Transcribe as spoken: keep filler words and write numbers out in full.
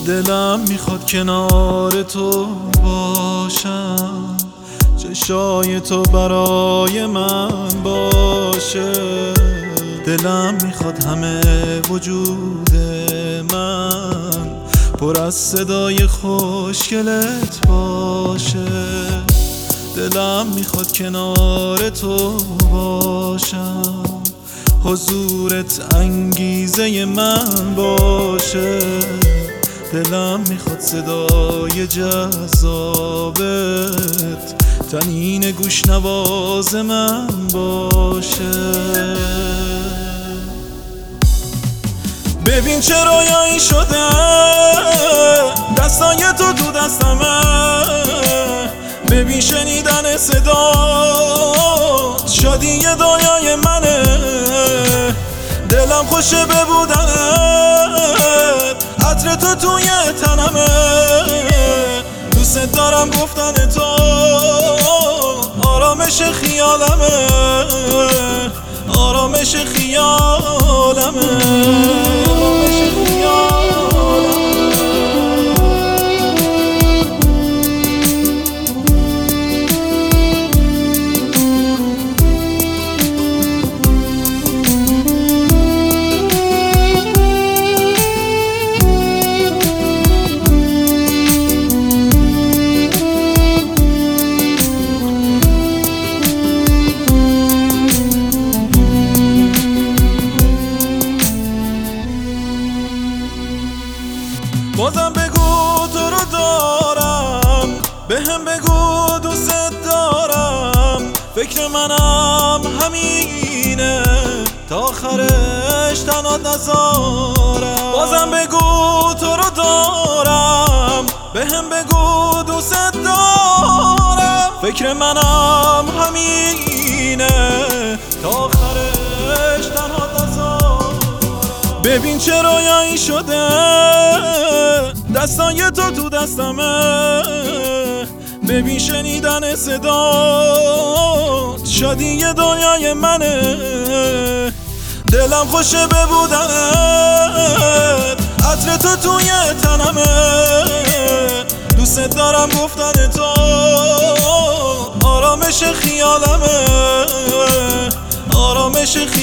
دلم میخواد کنار تو باشم، چشای تو برای من باشه. دلم میخواد همه وجود من پر از صدای خوشگلت باشه. دلم میخواد کنار تو باشم، حضورت انگیزه من باشه. دلم میخواد صدای جذابت طنین گوش نواز من باشه. ببین چه رویایی شده، دستای تو تو دستمه. ببین شنیدن صدات شادی دنیای منه. دلم خوشه ببودنت، عطر تو توی تنمه. دوست دارم گفتن تو، آرامش خیالمه، آرامش خیالمه، آرامش خیالمه. بازم بگو تو رو دارم، به هم بگو دوست دارم. فکر منم همینه تا آخرش تنها نذارم. بازم بگو تو رو دارم، به هم بگو دوست دارم. فکر منم همینه تا آخرش تنها نذارم. ببین چه رویایی شده، دستای تو تو دستمه. ببین شنیدن صدات شادی دنیای منه. دلم خوشه ببودنت، عطر تو توی تنمه. دوست دارم گفتن تو، آرامش خیالمه، آرامش خیالمه.